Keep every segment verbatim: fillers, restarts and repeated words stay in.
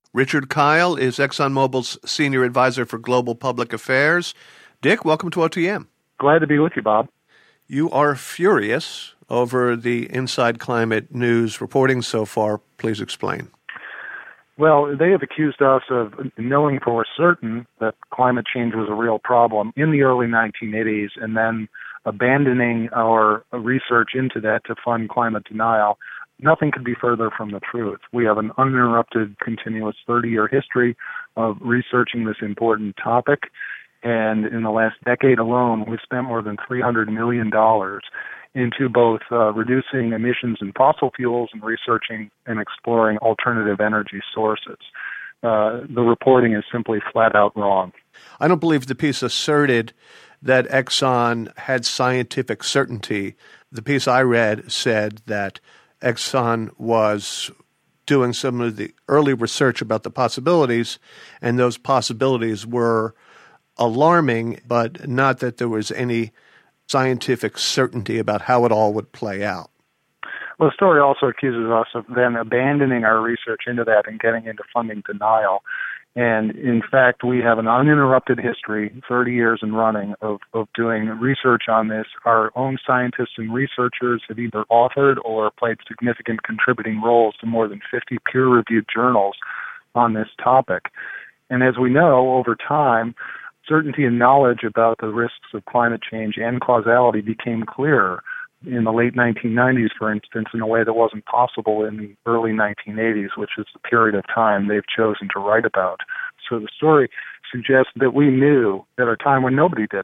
Richard Kyle is ExxonMobil's Senior Advisor for Global Public Affairs. Dick, welcome to O T M. Glad to be with you, Bob. You are furious over the Inside Climate News reporting so far. Please explain. Well, they have accused us of knowing for certain that climate change was a real problem in the early nineteen eighties and then abandoning our research into that to fund climate denial. Nothing could be further from the truth. We have an uninterrupted, continuous thirty-year history of researching this important topic. And in the last decade alone, we've spent more than three hundred million dollars into both uh, reducing emissions in fossil fuels and researching and exploring alternative energy sources. Uh, the reporting is simply flat out wrong. I don't believe the piece asserted that Exxon had scientific certainty. The piece I read said that Exxon was doing some of the early research about the possibilities, and those possibilities were alarming, but not that there was any scientific certainty about how it all would play out. Well, the story also accuses us of then abandoning our research into that and getting into funding denial. And in fact, we have an uninterrupted history, thirty years in running, of, of doing research on this. Our own scientists and researchers have either authored or played significant contributing roles to more than fifty peer-reviewed journals on this topic. And as we know, over time, certainty and knowledge about the risks of climate change and causality became clearer in the late nineteen nineties, for instance, in a way that wasn't possible in the early nineteen eighties, which is the period of time they've chosen to write about. So the story suggests that we knew at a time when nobody did.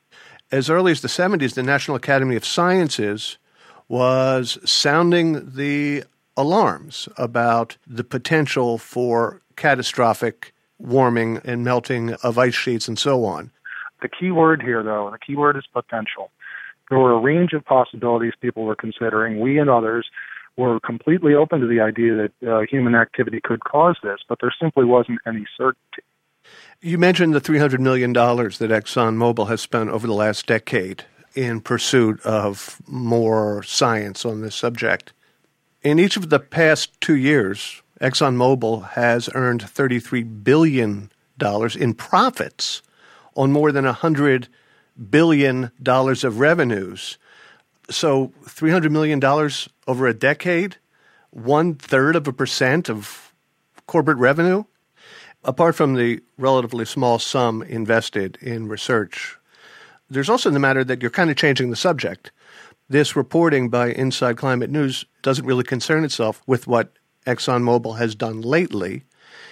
As early as the seventies, the National Academy of Sciences was sounding the alarms about the potential for catastrophic warming and melting of ice sheets and so on. The key word here, though, the key word is potential. There were a range of possibilities people were considering. We and others were completely open to the idea that uh, human activity could cause this, but there simply wasn't any certainty. You mentioned the three hundred million dollars that ExxonMobil has spent over the last decade in pursuit of more science on this subject. In each of the past two years, ExxonMobil has earned thirty-three billion dollars in profits on more than one hundred billion dollars of revenues. So three hundred million dollars over a decade, one-third of a percent of corporate revenue. Apart from the relatively small sum invested in research, there's also the matter that you're kind of changing the subject. This reporting by Inside Climate News doesn't really concern itself with what ExxonMobil has done lately.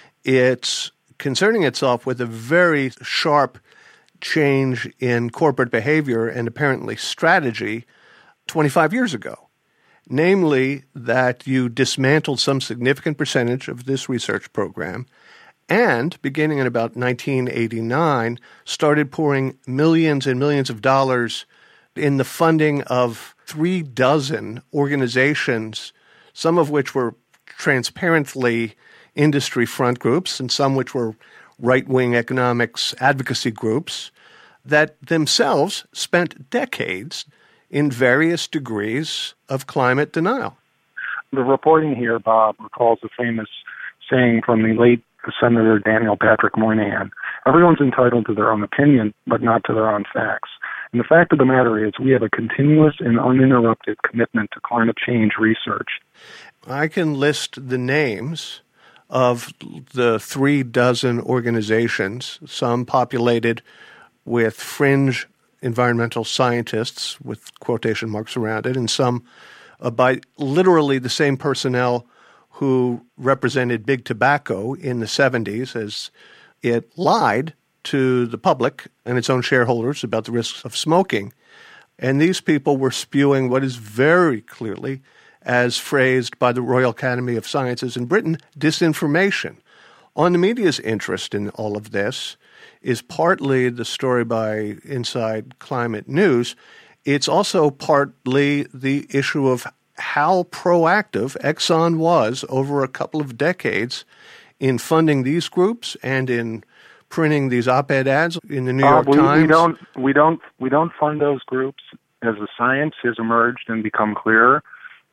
It's concerning itself with a very sharp change in corporate behavior and apparently strategy twenty-five years ago. Namely, that you dismantled some significant percentage of this research program and, beginning in about nineteen eighty-nine, started pouring millions and millions of dollars in the funding of three dozen organizations, some of which were transparently industry front groups and some which were right-wing economics advocacy groups that themselves spent decades in various degrees of climate denial. The reporting here, Bob, recalls the famous saying from the late Senator Daniel Patrick Moynihan: everyone's entitled to their own opinion, but not to their own facts. And the fact of the matter is we have a continuous and uninterrupted commitment to climate change research. I can list the names of the three dozen organizations, some populated with fringe environmental scientists with quotation marks around it, and some uh, by literally the same personnel who represented big tobacco in the seventies as it lied to the public and its own shareholders about the risks of smoking. And these people were spewing what is very clearly, as phrased by the Royal Academy of Sciences in Britain, disinformation. On the media's interest in all of this is partly the story by Inside Climate News. It's also partly the issue of how proactive Exxon was over a couple of decades in funding these groups and in printing these op-ed ads in the New uh, York we, Times. We don't, we don't, we don't fund those groups as the science has emerged and become clearer.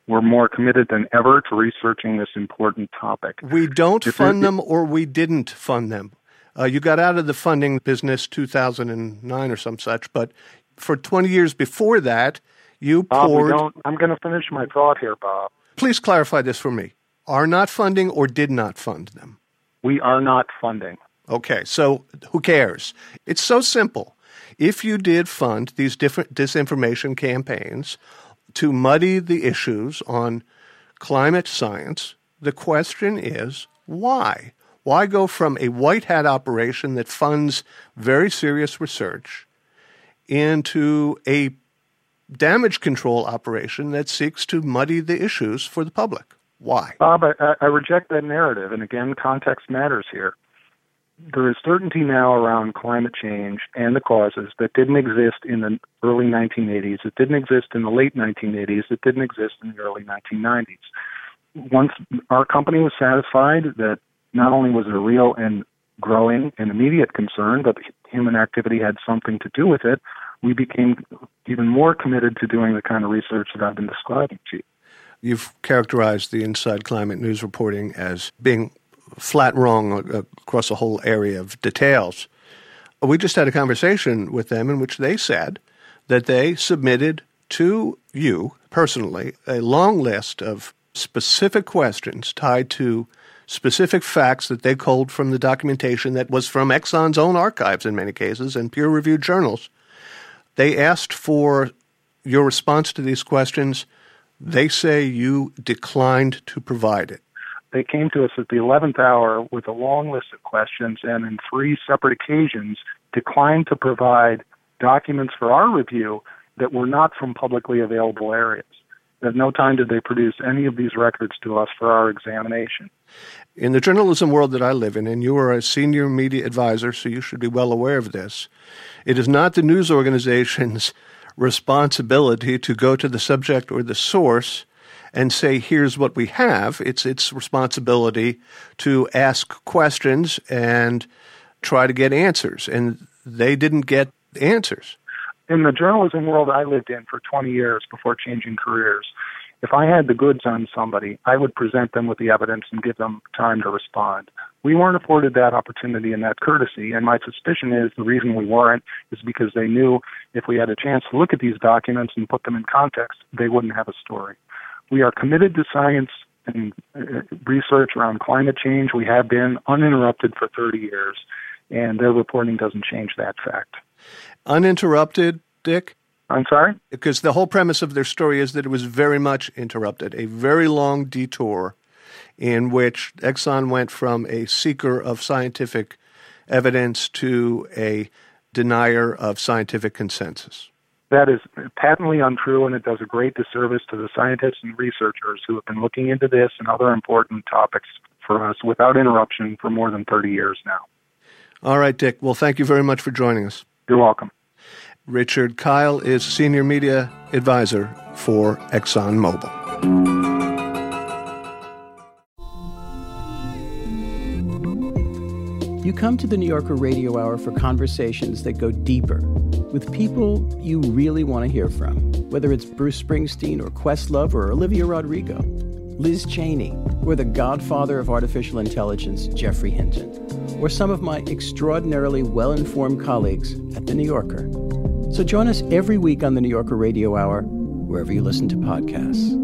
we're more committed than ever to researching this important topic. We don't If fund it- them, or we didn't fund them. Uh, you got out of the funding business two thousand nine or some such, but for twenty years before that, you Bob, we poured... don't, I'm going to finish my thought here, Bob. Please clarify this for me. Are not funding or did not fund them? We are not funding. Okay, so who cares? It's so simple. If you did fund these different disinformation campaigns to muddy the issues on climate science, the question is why? Why go from a white hat operation that funds very serious research into a damage control operation that seeks to muddy the issues for the public? Why? Bob, I, I reject that narrative, and again, context matters here. There is certainty now around climate change and the causes that didn't exist in the early nineteen eighties. It didn't exist in the late nineteen eighties. It didn't exist in the early nineteen nineties. Once our company was satisfied that not only was it a real and growing and immediate concern, but human activity had something to do with it, we became even more committed to doing the kind of research that I've been describing to you. You've characterized the Inside Climate News reporting as being flat wrong across a whole area of details. We just had a conversation with them in which they said that they submitted to you personally a long list of specific questions tied to specific facts that they culled from the documentation that was from Exxon's own archives in many cases and peer-reviewed journals. They asked for your response to these questions. They say you declined to provide it. They came to us at the eleventh hour with a long list of questions and in three separate occasions declined to provide documents for our review that were not from publicly available areas. At no time did they produce any of these records to us for our examination. In the journalism world that I live in, and you are a senior media advisor, so you should be well aware of this, it is not the news organization's responsibility to go to the subject or the source and say, here's what we have. It's its responsibility to ask questions and try to get answers. And they didn't get answers. In the journalism world I lived in for twenty years before changing careers, if I had the goods on somebody, I would present them with the evidence and give them time to respond. We weren't afforded that opportunity and that courtesy, and my suspicion is the reason we weren't is because they knew if we had a chance to look at these documents and put them in context, they wouldn't have a story. We are committed to science and research around climate change. We have been uninterrupted for thirty years, and their reporting doesn't change that fact. Uninterrupted, Dick? I'm sorry? Because the whole premise of their story is that it was very much interrupted, a very long detour in which Exxon went from a seeker of scientific evidence to a denier of scientific consensus. That is patently untrue, and it does a great disservice to the scientists and researchers who have been looking into this and other important topics for us without interruption for more than thirty years now. All right, Dick. Well, thank you very much for joining us. You're welcome. Richard Kyle is Senior Media Advisor for ExxonMobil. You come to the New Yorker Radio Hour for conversations that go deeper with people you really want to hear from, whether it's Bruce Springsteen or Questlove or Olivia Rodrigo, Liz Cheney, or the godfather of artificial intelligence, Geoffrey Hinton, or some of my extraordinarily well-informed colleagues at The New Yorker. So join us every week on the New Yorker Radio Hour, wherever you listen to podcasts.